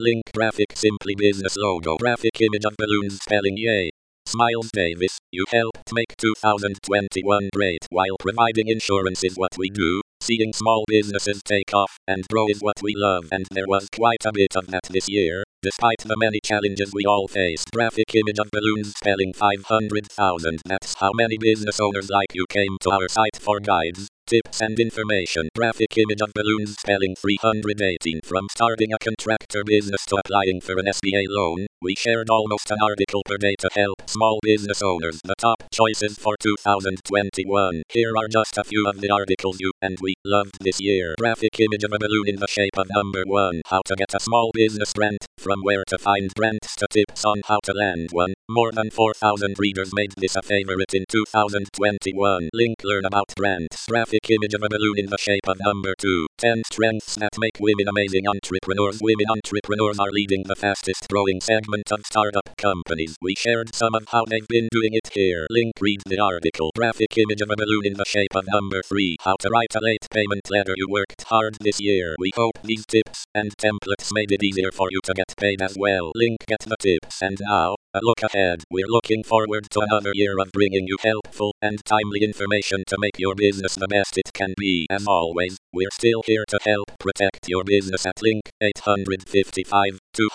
Link graphic Simply Business logo. Graphic image of balloons spelling yay. Smiles Davis, you helped make 2021 great. While providing insurance is what we do, seeing small businesses take off and grow is what we love. And there was quite a bit of that this year, despite the many challenges we all faced. Graphic image of balloons spelling 500,000. That's how many business owners like you came to our site for guides, tips and information. Graphic image of balloons spelling 318. From starting a contractor business to applying for an SBA loan, we shared almost an article per day to help small business owners. The top choices for 2021. Here are just a few of the articles you and we loved this year. Graphic image of a balloon in the shape of number 1. How to get a small business grant, from where to find grants to tips on how to land one. More than 4,000 readers made this a favorite in 2021. Link learn about grants. Graphic image of a balloon in the shape of number 2. 10 strengths that make women amazing entrepreneurs. Women entrepreneurs are leading the fastest growing segment of startup companies. We shared some of how they've been doing it here. Link read the article. Graphic image of a balloon in the shape of number 3. How to write a late payment letter. You worked hard this year. We hope these tips and templates made it easier for you to get paid as well. Link get the tips. And now, a look ahead. We're looking forward to another year of bringing you helpful and timely information to make your business the best it can be. As always, we're still here to help protect your business at Link 855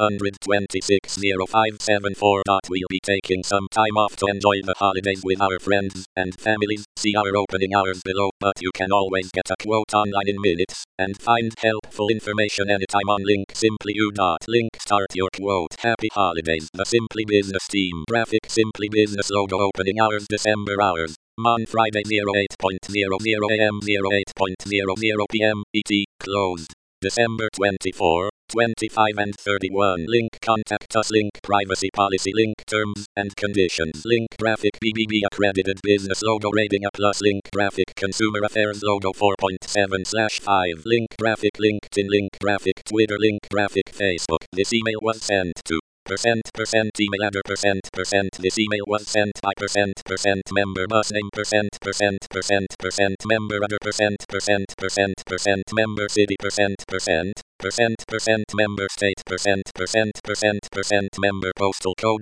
226 0574. We'll be taking some time off to enjoy the holidays with our friends and families. See our opening hours below, but you can always get a quote online in minutes and find helpful information anytime on Link. Simply you. Link start your quote. Happy holidays. The Simply Business team. Graphic Simply Business logo. Opening hours December hours. On Friday 08:00 AM 08:00 PM ET. Closed. December 24, 25 and 31. Link contact us. Link privacy policy. Link terms and conditions. Link graphic BBB accredited business logo rating a plus. Link graphic consumer affairs logo 4.7/5. Link graphic LinkedIn. Link graphic Twitter. Link graphic Facebook. This email was sent to percent email address percent. This email was sent by percent member bus name percent member address percent member city percent member state percent member postal code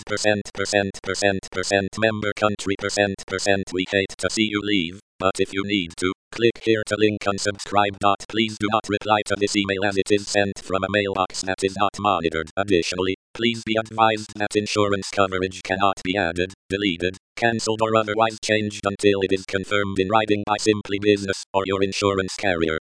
percent member country percent. We hate to see you leave, but if you need to, click here to link unsubscribe. Please do not reply to this email as it is sent from a mailbox that is not monitored. Additionally, please be advised that insurance coverage cannot be added, deleted, cancelled or otherwise changed until it is confirmed in writing by Simply Business or your insurance carrier.